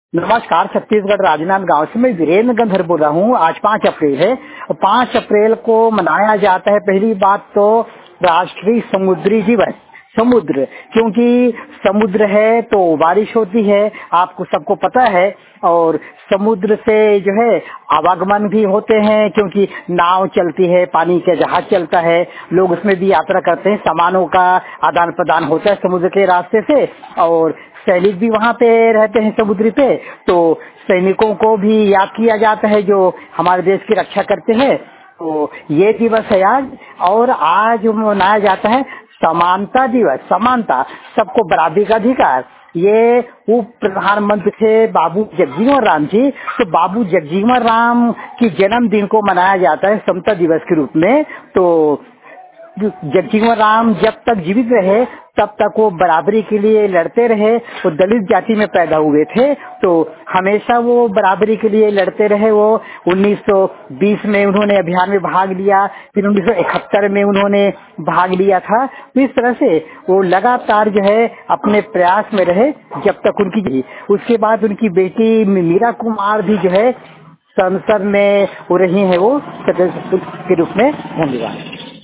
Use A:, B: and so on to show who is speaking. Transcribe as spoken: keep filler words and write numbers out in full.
A: नमस्कार। छत्तीसगढ़ राजनांदगांव से मैं वीरेंद्र गंधर बोल रहा हूँ। आज पाँच अप्रैल है और पाँच अप्रैल को मनाया जाता है पहली बात तो राष्ट्रीय समुद्री दिवस। समुद्र, क्योंकि समुद्र है तो बारिश होती है, आपको सबको पता है। और समुद्र से जो है आवागमन भी होते हैं, क्योंकि नाव चलती है, पानी का जहाज चलता है, लोग उसमें भी यात्रा करते हैं, सामानों का आदान प्रदान होता है समुद्र के रास्ते से। और सैनिक भी वहाँ पे रहते हैं समुद्र पे, तो सैनिकों को भी याद किया जाता है जो हमारे देश की रक्षा करते हैं। तो ये दिवस है आज। और आज मनाया जाता है समानता दिवस। समानता, सबको बराबरी का अधिकार। ये उप प्रधानमंत्री थे बाबू जगजीवन राम जी, तो बाबू जगजीवन राम की जन्मदिन को मनाया जाता है समता दिवस के रूप में। तो जगजीवन राम जब तक जीवित रहे तब तक वो बराबरी के लिए लड़ते रहे। वो दलित जाति में पैदा हुए थे, तो हमेशा वो बराबरी के लिए लड़ते रहे। वो उन्नीस सौ बीस में उन्होंने अभियान में भाग लिया, फिर उन्नीस सौ इकहत्तर में उन्होंने भाग लिया था। तो इस तरह से वो लगातार जो है अपने प्रयास में रहे जब तक उनकी। उसके बाद उनकी बेटी मीरा कुमार भी जो है संसद में हो रही है वो सदस्य के रूप में। धन्यवाद।